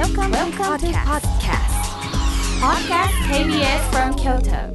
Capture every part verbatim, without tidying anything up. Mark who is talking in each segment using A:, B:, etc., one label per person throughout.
A: Welcome, Welcome to podcast. Podcast ケービーエス from Kyoto.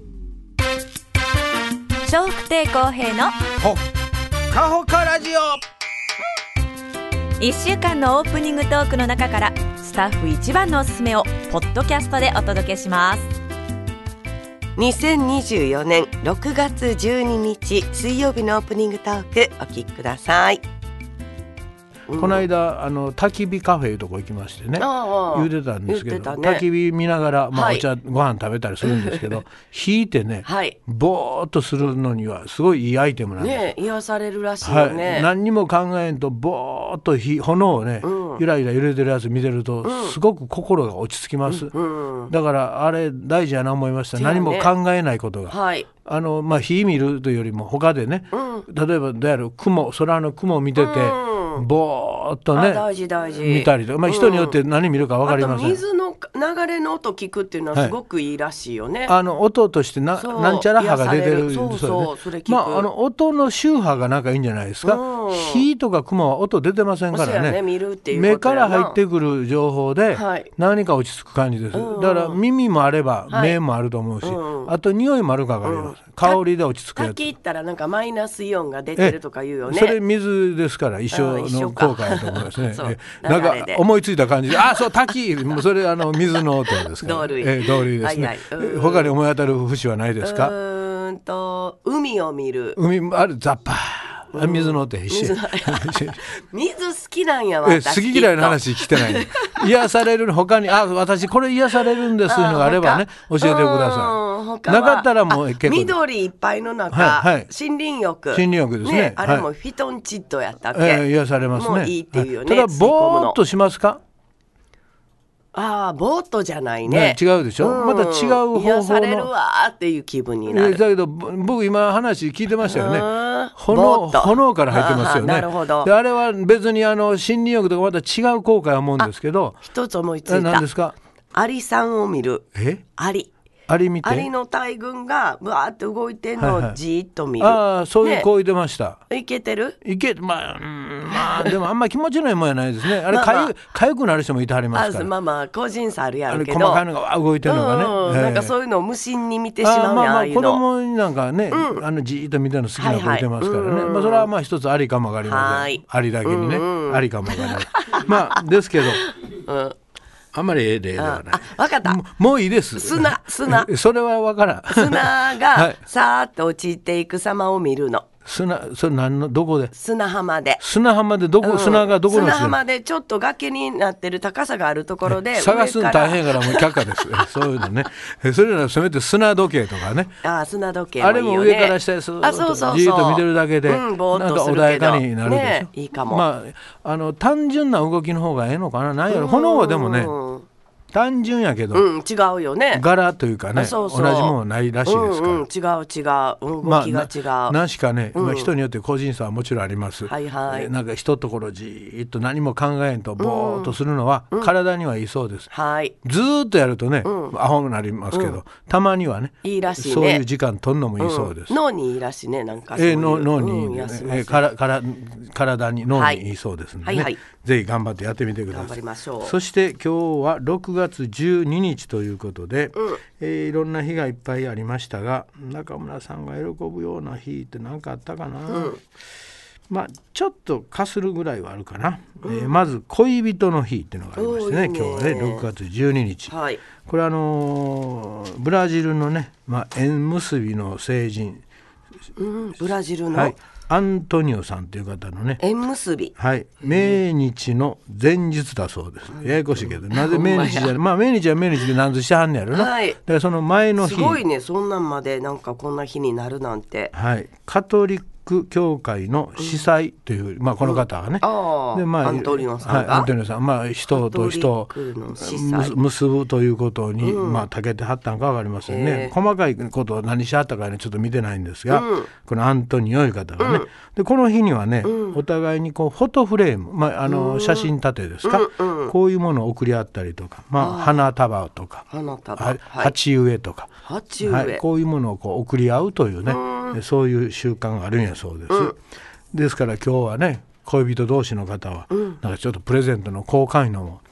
B: 笑福亭公平の
C: ほかほかラジオ。
B: いっしゅうかんのオープニングトークの中からスタッフ一番のおすすめをポッドキャストでお届けします。
D: にせんにじゅうよねんろくがつじゅうににち水曜日のオープニングトークお聞きください。
C: この間あの焚き火カフェいうとこ行きましてね、言うてたんですけど、ね、焚き火見ながら、まあはい、お茶ご飯食べたりするんですけど引いてね、はい、ぼーっとするのにはすごいいいアイテムなんです、
D: ね、癒されるらしいよね、
C: はい、何にも考えんとぼーっと火炎をね、うん、ゆらゆら揺れてるやつ見てると、うん、すごく心が落ち着きます、うんうん、だからあれ大事やな思いました、ね、何も考えないことが、はい、あのまあ、火見るというよりも他でね、うん、例えばどうやる雲、空の雲を見てて、うんぼーっとね
D: 大事大事
C: 見たりとか、まあ、人によって何見るか分かりません、うん、
D: あと水の流れの音聞くっていうのはすごくいいらしいよね、はい、
C: あの音としてななんちゃら波が出てる、
D: そうそう、それ聞く、
C: まあ、あの音の周波がなんかいいんじゃないですか、うん、火とか雲は音出てませんからね、
D: ね見るっていう
C: 目から入ってくる情報で何か落ち着く感じです、はい、だから耳もあれば目もあると思うし、はいうん、あと匂いもあるか分かります、うん、香りで落ち着くやつ、
D: 滝行ったらなんかマイナスイオンが出てるとか言うよね、
C: それ水ですから一緒の効果だと思いますねなんか思いついた感じであそう滝もうそれあの水の音ですから
D: 同類、
C: え同類ですね、はいはい、他に思い当たる節はないですか。
D: うーんと海を見る、
C: 海あるザッパー水の音一緒
D: 水好きなんや私
C: 好き嫌いの話聞いてない癒される他にあ私これ癒されるんですというのがあればね教えてください。なかったらもう結構
D: 緑いっぱいの中、はいはい、森林浴、
C: 森林浴ですね、ね
D: あれもフィトンチッドやったっけ、
C: えー、癒されますね。
D: もういいっていうよね、
C: はい、ただボーっとしますか。
D: ああボートじゃないね、
C: ね違うでしょ、うん、また違う方法の
D: 癒されるわーっていう気分になる。
C: だけど僕今話聞いてましたよね、炎, 炎から入ってますよね。
D: なるほど。
C: であれは別にあの森林浴とかまた違う効果は思うんですけど、
D: 一つ思いついた。
C: 何ですか。
D: アリさんを見る。
C: え
D: アリ
C: アリ見て
D: アリの大群がブワーって動いてるのをじーっと見る、
C: はいはい、ああそういう行為出ました、
D: ね、いけてる
C: いけ、まあ、うんまあでもあんまり気持ちのいいもんやないですねあれかゆ、まあまあ、かゆくなる人もいてはりますから。
D: あまあまあ個人差あるやろうけど
C: 細かいのが動いてるのがね、
D: うんえー、なんかそういうのを無心に見てしまうやん、あまあまあ
C: 子供になんかね、うん、あのじーっと見てるの好きな子いてますからね、はいはいまあ、それはまあ一つありかもわかりません。ありだけにね、うんうん、ありかもわからないまあですけど、うんあんまりええ例ではない。
D: あ、分かった。
C: も, もういいです。
D: 砂、砂。
C: それは分からん。
D: 砂がさーっと落ちていく様を見るの。
C: 砂、それ何のどこで？
D: 砂浜で。
C: 砂浜でどこ、うん、砂がどこの砂？
D: 砂浜でちょっと崖になってる高さがあるところで、
C: 探すの大変からもう却下です。そういうのね。それならせめて砂時計とかね。
D: あ、砂時計もいいよね。
C: あれも上から下へスーッとじーっと見てるだけで、
D: うん、ぼーっとするけど
C: なんか穏やかになるでしょ。
D: ね、いいかも。
C: まああの単純な動きの方がええのかな。なんやろ。炎はでもね。単純やけど、
D: うん、違うよね。
C: 柄というかね、そうそう同じものないらしいですから、うんうん、
D: 違う違う動きが違う、まあ、
C: な, なしかね、うんまあ、人によって個人差はもちろんあります、
D: はいはい、
C: えなんか一ところじーっと何も考えんとぼーっとするのは、うん、体にはいいそうです、はい、ずーっとやるとね、うん、アホになりますけど、うん、たまにはね
D: いいらしいね、
C: そういう時間取るのもいいそうです、
D: うん、脳にいいらしいね、なんかそういう、
C: えー、脳, 脳にいい、ね
D: うん
C: えー、からから体に脳にいいそうですので、ねはいはいはい、ぜひ頑張ってやってみてください。
D: 頑張りましょう。
C: そして今日はろくがつじゅうににちということで、うんえー、いろんな日がいっぱいありましたが、中村さんが喜ぶような日って何かあったかな、うん、まあちょっとかするぐらいはあるかな、うんえー、まず恋人の日っていうのがありましてね、いいね今日はねろくがつじゅうににち、はい、これはあのー、ブラジルのね、まあ、縁結びの聖人、
D: うん、ブラジルの、
C: はいアントニオさんという方のね
D: 縁結び、
C: はい、命日の前日だそうです、うん、ややこしいけどなぜ命日じゃないまあ命日は命日で何としてはんねやろな、はい、だからその前の日
D: すごいね、そんなんまでなんかこんな日になるなんて、
C: はい、カトリック教会の司祭という、うんまあ、この方がね、
D: うん、でまあ、アントニオさんが、
C: はい、アントニオさん、まあ、人と人を結ぶということに、うんまあ、長けてはったんか分かりませんね、細かいことを何しはったかねちょっと見てないんですが、うん、このアントニオいう方がね、うん、でこの日にはね、うん、お互いにこうフォトフレーム、まあ、あの、うん、写真立てですか、うんうん、こういうものを送り合ったりとか、まあ、花束とか
D: 花束、
C: はい、鉢植えとか、
D: 鉢植え、
C: はい、こういうものをこう送り合うというね、うん、そういう習慣があるんやそうです、うん、ですから今日はね恋人同士の方は、うん、なんかちょっとプレゼントの交換いうのも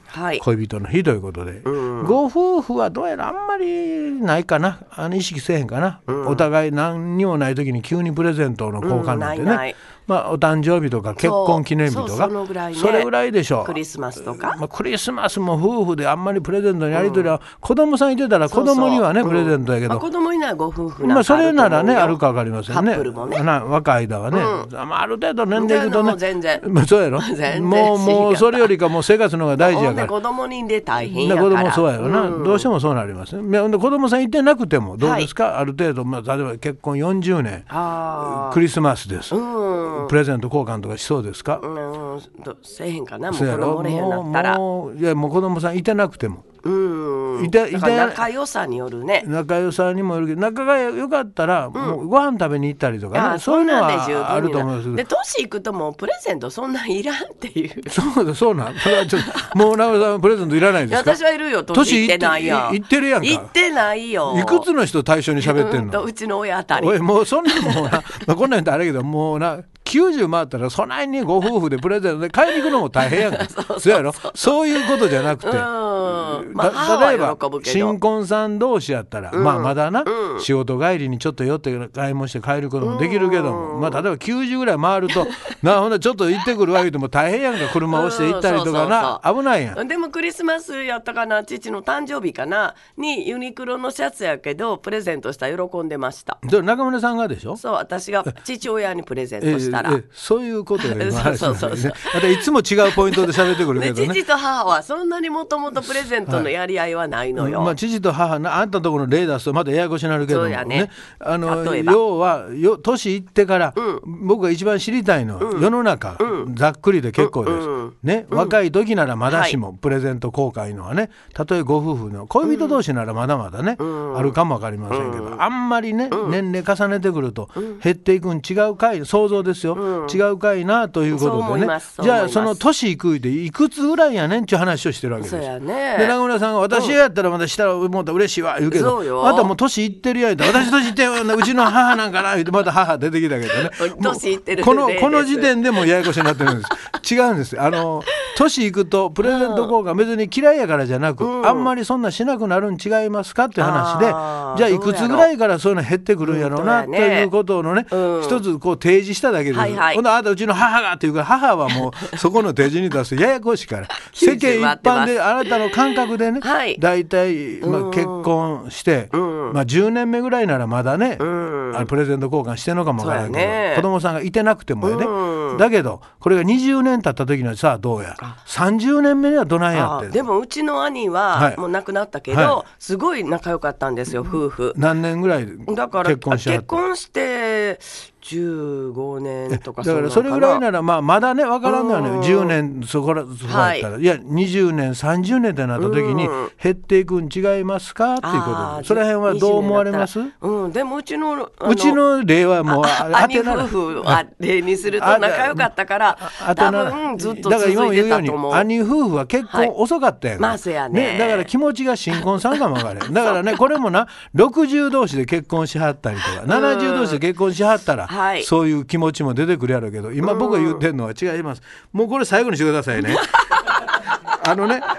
D: はい、
C: 恋人の日ということで、うん、ご夫婦はどうやらあんまりないかな、あの意識せえへんかな、うん、お互い何にもない時に急にプレゼントの交換なんてね、うん、ないない、まあ、お誕生日とか結婚記念日とか そ, そ, のぐらい、ね、それぐらいでしょう。
D: クリスマスとか、
C: まあ、クリスマスも夫婦であんまりプレゼントにやり取りは、うん、子供さんいてたら子供にはね、そうそう、プレゼントやけど、
D: うん、まあ、子供にはご夫婦なんかあると思うよ、
C: まあ、それならねあるか分かりませんね。
D: カップルもね、
C: な若い間はね、うん、まあ、ある程度年齢いくとね、
D: もう全然、
C: まあ、そうやろもう、もうそれよりかもう生活の方が大事やから、
D: 子供にで大変やから、
C: 子供そうやろな、うん、どうしてもそうなりますね。子供さんいてなくてもどうですか、はい、ある程度、まあ、例えば結婚よんじゅうねんクリスマスです、うん、プレゼント交換とかしそうですか。
D: うん、せえへんかな、もう子供おれへんなったら、
C: もういやもう子供さんいてなくても、
D: うん、いていて仲良さによるね、
C: 仲良さにもよるけど、仲が良かったら、うん、もうご飯食べに行ったりとかね、そういうのはあると思います。
D: で年いくともうプレゼントそんなんいらんっていう。
C: そうだそうなん、それはちょっともう中村さんプレゼントいらないですか。
D: 私はいるよ、年いってないやん。
C: いってるやんか。
D: いってないよ。
C: いくつの人対象に喋ってんの。
D: うん、うちの親あたり。
C: おいもうそんなもんな、まあ、こんなん言ったらあれやけどもうなきゅうじゅう回ったらそないにご夫婦でプレゼントで買いに行くのも大変やんかそうやろ、そういうことじゃなくて、うん、まあ、例えば新婚さん同士やったら、うん、まあまだな、うん、仕事帰りにちょっと寄って買い物して帰ることもできるけども、うん、まあ例えばきゅうじゅうぐらい回るとな、ほんでちょっと行ってくるわけでも大変やんか、車押して行ったりとかな、うん、そうそうそう、危ないやん。
D: でもクリスマスやったかな、父の誕生日かなにユニクロのシャツやけどプレゼントしたら喜んでました。
C: 中村さんがでしょ。
D: そう、私が父親にプレゼントしたら、えーえー、
C: そういうことよね。そうそうそうそう、またいつも違うポイントで喋ってくるけどね。
D: 父と母はそんなにもともとプレゼントのやり合いはないのよ、
C: はい、まあ、父と母な、あんたのところの例出すとまたややこしになるけども、
D: そうやね、
C: あの要はよ年いってから、うん、僕が一番知りたいのは、うん、世の中、うん、ざっくりで結構です、うんね、うん、若い時ならまだしも、はい、プレゼント交換いうのはね、たとえご夫婦の恋人同士ならまだまだね、うん、あるかもわかりませんけど、うん、あんまりね、うん、年齢重ねてくると、うん、減っていくん違うかい、想像ですよ、うん、違うかいなということでね、じゃあその年いくでいくつぐらいやねんっていう話をしてるわけです。
D: そうやね。
C: で中村さんが私やったらまたしたら思ったら嬉しいわ言うけど、あなたもう年いってるやん、私年いってるうちの母なんかな言ってまた母出てきたけどね
D: 年いってる
C: このこの時点でもややこしになってるんです違うんです。あの年いくとプレゼント交換別に嫌いやからじゃなく、うん、あんまりそんなしなくなるん違いますかっていう話で、じゃあいくつぐらいからそういうの減ってくるんやろうな、うん、ということのね、うん、一つこう提示しただけです、はいはい、ほんであなたうちの母がっていうか、母はもうそこの提示に出すとややこしいから世間一般であなたの感覚でね、はい、だいたい、まあ、結婚して、うんまあ、じゅうねんめぐらいならまだね、うん、あのプレゼント交換してんのかもわからないけど、ね、子供さんがいてなくてもやね、うん、だけどこれがにじゅうねん経った時にはさあどうやさんじゅうねんめにはどないやって。
D: でもうちの兄はもう亡くなったけど、はい、すごい仲良かったんですよ、夫婦。
C: 何年ぐらい結婚しはった？
D: だから結婚してじゅうごねんとか、
C: だからそれぐらいなら、まあ、まだね分からんのよね、じゅうねんそこらそこだったら、はい、いやにじゅうねんさんじゅうねんってなった時に減っていくん違いますかっていうことで、その辺はどう思われます？
D: うん、でもうちの
C: うちの例はもう
D: 兄夫婦は例にすると仲良かったから多分ずっと続いてたと思う。
C: 兄夫婦は結婚遅かったやん、はい、まあやね、ね、だから気持ちが新婚さんかも分からへんだからねこれもなろくじゅう同士で結婚しはったりとかななじゅう同士で結婚しはったら、はい、そういう気持ちも出てくるやろうけど、今僕が言ってるのは違います。もうこれ最後にしてくださいねあのね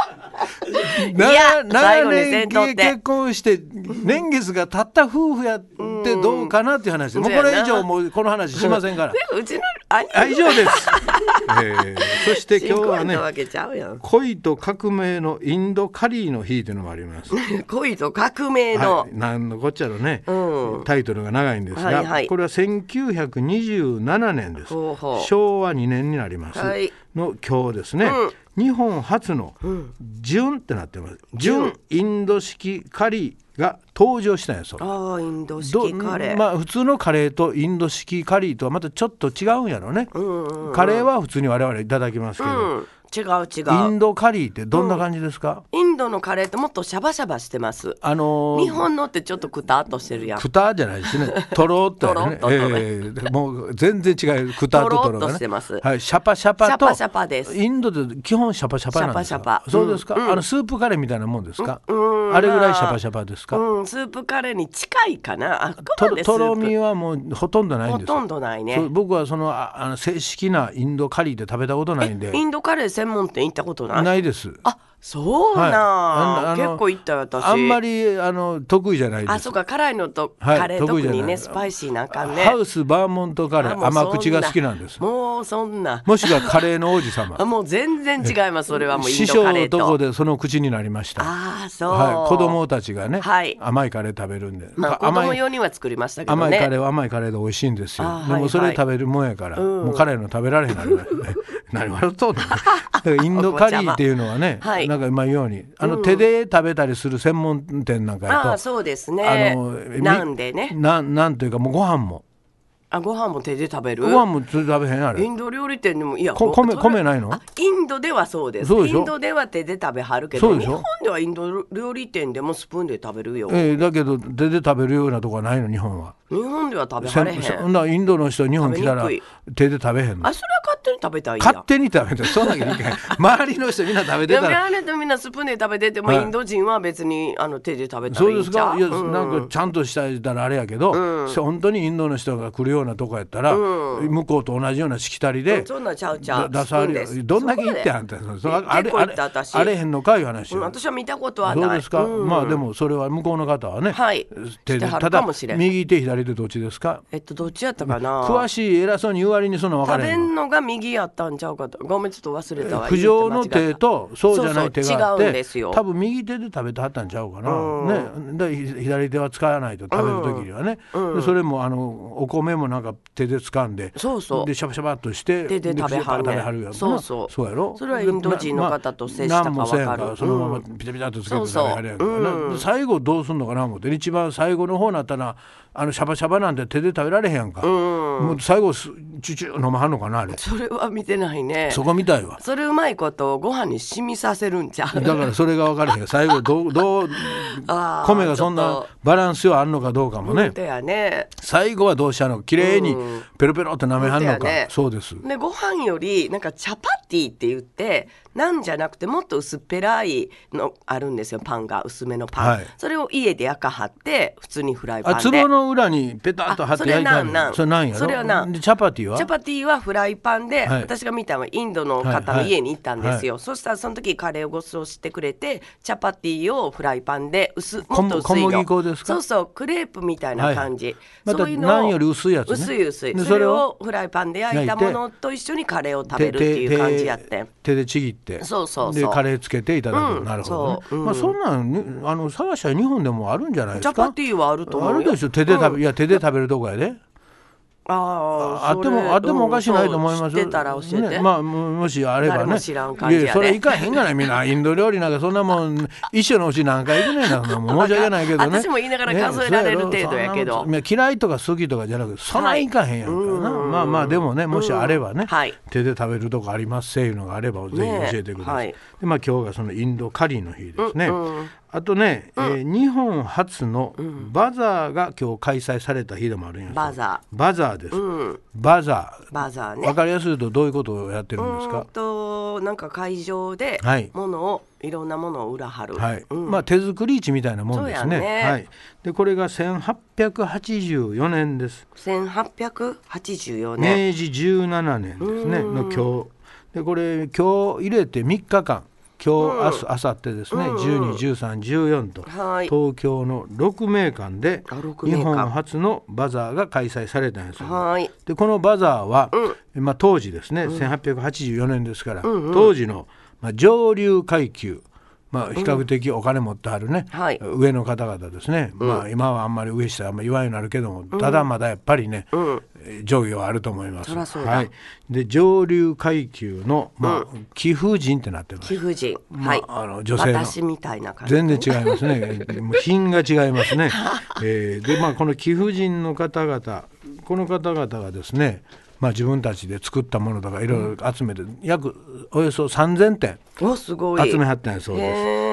C: 長年結婚して年月が経った夫婦やってどうかなっていう話で、もうこれ以上もうこの話しませんから
D: うちの
C: 以上です、えー、そして今日はね恋と革命のインドカリーの日というのもあります
D: 恋と革命の、
C: はい、なんのこっちゃろね、うん、タイトルが長いんですが、はいはい、これはせんきゅうひゃくにじゅうななねんです。ほうほうしょうわにねんになります、はい、の今日ですね、うん、日本初の純ってなってます、純インド式カリーが登場したんやそう。
D: ああインド式カレー、
C: まあ、普通のカレーとインド式カリーとはまたちょっと違うんやろね、うんうんうん、カレーは普通に我々いただきますけど、うん、
D: 違う違う。
C: インドカリーってどんな感じですか？
D: うん、インドのカレーってもっとシャバシャバしてます。
C: あのー、
D: 日本のってちょっとクタっとしてるやん。
C: クタじゃないですね。トロっとやね。
D: トロっとね
C: えー、もう全然違う。クタとトロがね。
D: トロっとしてます。
C: はい、シャパシャパと。
D: シャパシャパです。
C: インドで基本シャパシャパなんですか。
D: シャパシャパ。
C: そうですか。
D: うん、
C: あのスープカレーみたいなもんですか。
D: うん、
C: あれぐらいシャパシャパですか。
D: うん、スープカレーに近いかな。あくまでスープ
C: とろみはもうほとんどないんです。
D: ほとんどないね。
C: 僕はそのあの正式なインドカリーで食べたことないんで。
D: インドカレー専門店行ったことない。
C: ないです。
D: あ、そうな、はい、結構行ったよ私。
C: あんまりあの得意じゃないです。
D: あ、そうか、辛いのとカレー、はい、特にねスパイシーなあかんね。
C: ハウスバーモントカレー甘口が好きなんです。
D: もうそんな。
C: もしくはカレーの王子様。
D: もう全然違います。それはもうインドカレーと。
C: 師匠のとこでその口になりました。
D: あ、そう。
C: はい、子供たちがね、
D: はい、
C: 甘いカレー食べるんで。
D: まあ、子供用には作りましたけどね。
C: 甘いカレーは甘いカレーで美味しいんですよ。でもそれ食べるもんやから、
D: はいはい、
C: もうカレーの食べられへんなる。何笑っとんの。だからインドカリーっていうのはね、はい、なんか今言うようにあの、うん、手で食べたりする専門店なんかやと、
D: あ、そうですね。あのなんでね、
C: ななんというかもうご飯も。
D: あ、ご飯も手で食べる。
C: ご飯も手で食べへんあれ。
D: インド料理店でもいや
C: こ米米ないの？
D: インドではそうです。インドでは手で食べはるけど、日本ではインド料理店でもスプーンで食べるよ。
C: えー、だけど手で食べるようなとこはないの日本は。
D: 日本では食べはれへん。
C: そんなインドの人日本来たら手で食べへんの。
D: あ、それは勝手に食べたらいいやん。
C: 勝手に食べてそんなにいいかい。周りの人みんな食べてたら。
D: いや、あれとみんなスプーンで食べてても、はい、インド人は別にあの手で食べたらいいんちゃう。
C: そうですか。いや、うん、なんかちゃんとしたらあれやけど、うん、本当にインドの人が来るようなとこやったら、うん、向こうと同じようなしきたりで、
D: うん、そんなちゃうちゃう
C: 出される。どんだけ行ってあんたそそあれ
D: あれ
C: あれへんのかいう話、
D: うん、私は見たことはない。
C: そうですか、
D: うん、
C: まあでもそれは向こうの方はね、
D: はい、
C: 手でただ右手左手どっちですか。
D: えっとどっちやったかな。
C: 詳しい偉そうに言う割にそんな分からへんの。
D: 食べんのが右やったんちゃうかと。ごめんちょっと忘れたわ。
C: 苦情の手とそうじゃない手があって、
D: そうそう違うんですよ。
C: 多分右手で食べてはったんちゃうかな、うん、ね、で左手は使わないと食べる時にはね、うん、でそれもあのお米もなんか手で掴んで、
D: そうそう
C: でシャバシャバっとして
D: 手で食べはんねん。
C: 食べはるやん。
D: そうそう、
C: そうやろ。
D: それはインド人の方と接したか分かる、まあ、
C: かそのままピタピタっとつけて食べはるやんか、うん、最後どうすんのかな思って、一番最後の方になったらあのシャバシャバなんて手で食べられへんやんか、うん、もう最後チュチュ飲まはんのかなあれ。
D: それは見てないね。
C: そこみたいわ。
D: それうまいことご飯に染みさせるんちゃう。
C: だからそれが分からへん。最後どうどう米がそんなバランスはあんのかどうかもね。
D: やね、
C: 最後はどうしたの、きれいにペロペロって舐めはんのか、ね、そうです。
D: でご飯よりなんかチャパティって言ってなんじゃなくてもっと薄っぺらいのあるんですよ。パンが薄めのパン、はい、それを家で焼かはって普通にフライパンで、
C: あ、壺の裏にペタッと貼って焼いたの。それなんやろ。
D: それはなん
C: でチャパティは
D: チャパティはフライパンで、はい、私が見たのはインドの方の家に行ったんですよ、はいはい、そしたらその時カレーをご馳走してくれて、チャパティをフライパンで薄もっと薄いの、
C: 小麦粉ですか。
D: そうそう、クレープみたいな感じ、はい、
C: また何より薄いやつね。
D: 薄い薄い、それをフライパンで焼いたものと一緒にカレーを食べるっていう感じやって、
C: 手でちぎって、
D: そうそうそう、
C: でカレーつけていただく、うん、なるほどね。そ,、うんまあ、そんなんあの探したら日本でもあるんじゃないですか。
D: チャパティはあると思うよ。
C: あるでしょ。手で食べ、うん、いや手で食べるとこやで。
D: あ
C: あってもあってもおかしないと思います。
D: 知ってたら教えて、
C: ね、まあもしあればね。
D: 誰も知らん感じやね。
C: いやそれいかへんがなみんなインド料理なんかそんなもん一緒のうち何回行くねんな。申し訳ないけどね。
D: 私も言いながら数えられる程度やけど、
C: ね、嫌いとか好きとかじゃなくてそんないかへんやんかな、はい、まあまあでもね、もしあればね、はい、手で食べるとこありますせいうのがあればぜひ教えてください、ね、はい、でまあ今日がそのインドカリーの日ですね、うんうん、あとね、うん、えー、日本初のバザーが今日開催された日でもあるんや。
D: バザー
C: バザーです、うん、バザー
D: バザーね。
C: 分かりやすいとどういうことをやってるんですか。
D: うんとなんか会場で物を、はい、いろんなものを売らはる、
C: はい、うん、まあ、手作り市みたいなもんです ね, ね、はい、でこれがせんはっぴゃくはちじゅうよねんです。
D: せんはっぴゃくはちじゅうよねん、
C: 明治じゅうななねんですねの今日で、これ今日入れてみっかかん、今日、明日、明後日ですね、うん、じゅうに、じゅうさん、じゅうよんと、はい、東京のろくめいかんで日本初のバザーが開催されたんですよ、はい、でこのバザーは、うん、まあ、当時ですね、うん、せんはっぴゃくはちじゅうよねんですから、うんうん、当時の、まあ、上流階級、まあ、比較的お金持ってあるね、うんはい、上の方々ですね、うん、まあ、今はあんまり上下あんまり言わんようになるけども、うん、ただまだやっぱりね、うん、上下はあると思います。はい、で上流階級の、まあ、うん、貴婦人ってなってます。
D: 貴婦人、
C: まあ、はい、あの女性の
D: 私みたいな感じ、
C: 全然違いますねもう品が違いますね、えー、で、まあ、この貴婦人の方々、この方々がですね、まあ、自分たちで作ったものとかいろいろ集めて、うん、約およそさんぜんてん
D: おすごい
C: 集めはったんやそうで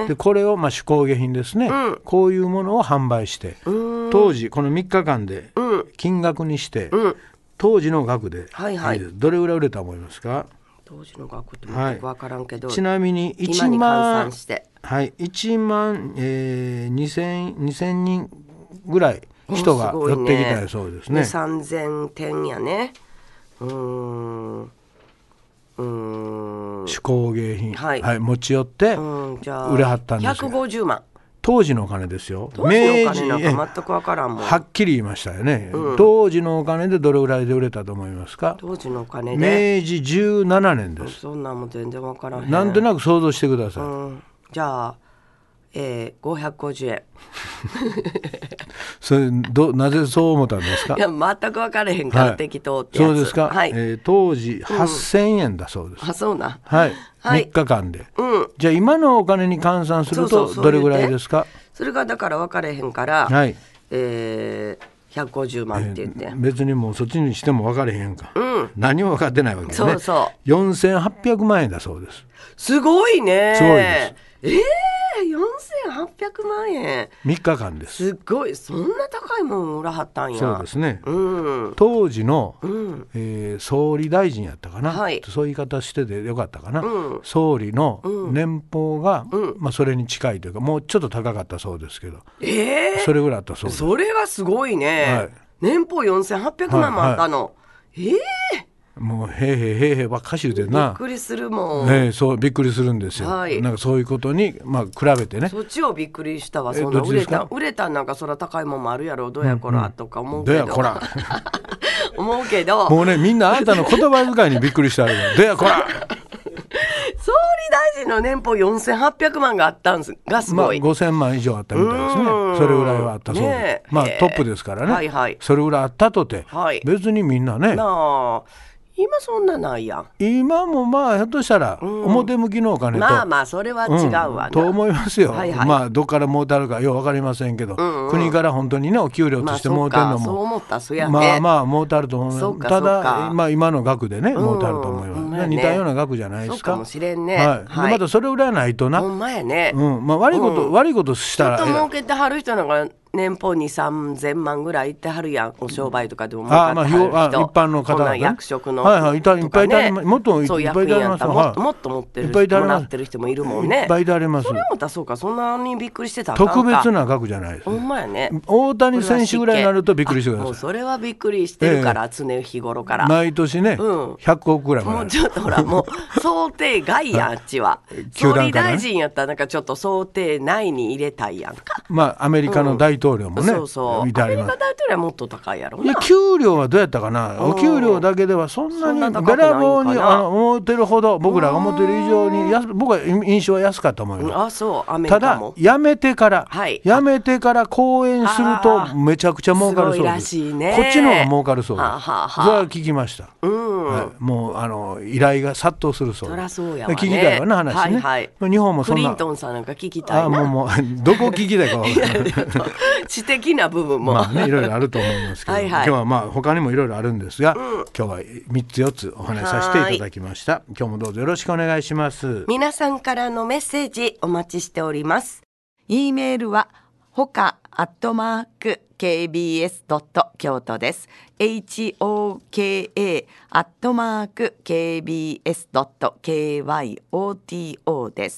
C: でこれをまあ手工芸品ですね、うん、こういうものを販売して当時このみっかかんで金額にして、うん、当時の額で、はいはい、どれぐらい売れたと思いますか？
D: 当時の額って全く分からんけど、
C: はい、ちなみにいちまん、
D: 今に換算して、
C: はい、いちまん、えー、にせん、にせんにんぐらい人が寄ってきたそうですね。
D: さんぜんてんやね。うーんうーん
C: 手工芸品、はいはい、持ち寄って売れはったんですよ。
D: ひゃくごじゅうまん
C: 当時のお金ですよ。
D: 当時のお金なんか全く分からんもん。
C: はっきり言いましたよね、うん、当時のお金でどれぐらいで売れたと思いますか？
D: 当時のお金で
C: 明治じゅうななねんです。
D: そんなんも全然分からへん。
C: なんとなく想像してください、
D: うん、じゃあ、えー、ごひゃくごじゅうえん
C: それどなぜそう思ったんですか？
D: いや全く分からへんから、はい、適当ってやつ。
C: そうですか、はい、えー、当時はっせんえんだそうです、うん、
D: あそうな、
C: はいはい、みっかかんで、うん、じゃあ今のお金に換算するとどれぐらいですか？
D: それがだから分かれへんから、はい、えー、ひゃくごじゅうまんって言って、えー、
C: 別にもうそっちにしても分かれへんか、うん、何も分かってないわけですね。
D: そうそう
C: よんせんはっぴゃくまんえんだそうです。
D: すごいね。
C: すごいです。
D: えー、よんせんはっぴゃくまんえん
C: みっかかんです。
D: すごい。そんな高いもん売らはったんや。
C: そうですね、
D: うん、
C: 当時の、
D: うん、
C: えー、総理大臣やったかな、はい、そういう言い方しててよかったかな、うん、総理の年俸が、うんまあ、それに近いというかもうちょっと高かったそうですけど、
D: えー、
C: それぐらいあったそうです。
D: それがすごいね、はい、年俸よんせんはっぴゃくまんもあったの、はいはい、えー
C: もうへいへいへいへいばっかし言うてんな。
D: びっくりするもん、
C: えー、そうびっくりするんですよ、
D: はい、
C: なんかそういうことに、まあ、比べてね。
D: そっちをびっくりしたわ。そんな売れた売れたなんかそら高いもんもあるやろどやこらとか思うけど、
C: どやこら
D: 思うけど
C: もうねみんなあなたの言葉遣いにびっくりしてあるからどやこら
D: 総理大臣の年俸よんせんはっぴゃくまんがあったんですがすごい、
C: まあ、ごせんまん以上あったみたいですね。それぐらいはあったそうです、ね、まあトップですからね、はいはい、それぐらいあったとて、はい、別にみんなね
D: なあ今そんなないやん。
C: 今もまあひょっとしたら表向きのお金と、
D: まあまあそれは違うわな、
C: うん、と思いますよ、
D: はいはい、
C: まあどっからもうたるかよう分かりませんけど、うんうん、国から本当にねお給料としてもうてるのも、まあ、
D: そう思ったそやね、
C: まあまあもうたると思う。ただ、まあ、今の額でねもうたると思います、うんね、似たような額じゃないですか。
D: そうかもしれんね、
C: はいはい、またそれぐらいないとな、
D: ほんまやね、
C: うんまあ、悪いこと、うん、悪いことしたら
D: ちょっと儲けてはる人なんか年俸にさんぜんまんぐらいいってはるやん。お商売とかでも儲かってはる人、あ、まあ、
C: 一般の方は、
D: ね、役職の、
C: はいはい、いっぱいいたりもっといっぱいいたります、
D: もっともっと持ってる人もらってる人もいるもんね。
C: いっぱいいたります。
D: それまたそうか、そんなにびっくりしてた。
C: 特別な額じゃないです、
D: ね、ほんまやね。
C: 大谷選手ぐらいになるとびっくりしてください。
D: もうそれはびっくりしてるから、えー、常日頃から
C: 毎年ね、うん、ひゃくおくぐらいも
D: もうちょっとほらもう想定外やんあっちは総理大臣やったらなんかちょっと想定内に入れたいやんか。
C: まあアメリカの大統領もね、うん、そうそう見てあります。
D: アメリカ大統領はもっと高いやろな。
C: いや給料はどうやったかな、お給料だけではそんなにべらぼうにあの思ってるほど僕らが思ってる以上にや僕は印象は安かったと思います。
D: あそうアメリカも
C: ただ辞めてから、はい、辞めてから講演するとめちゃくちゃ儲かるそうです。すごいらしいね。こっちの方が儲かるそうです。はははそれは聞きました、うんはい、もうあの依頼が殺到するそうです。
D: そらそうやわね。
C: 聞きたいわな話ね、はいはい、日本もそんな
D: クリントンさんなんか聞きたいな。
C: あもうもうどこ聞きたいか分からない
D: 知的な部分も、
C: まあね、いろいろあると思いますけどはい、はい、今日はまあ他にもいろいろあるんですが、うん、今日はみっつよっつお話しさせていただきました。今日もどうぞよろしくお願いします。
D: 皆さんからのメッセージお待ちしております。
B: E メールはほかアットマーク ケービーエス ドット 京都です。 エイチオーケーエー アットマーク ケービーエス ドット ケーワイオーティーオー です。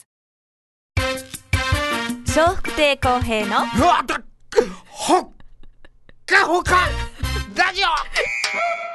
A: 笑福亭公平の
C: うわだほっかほかラジオ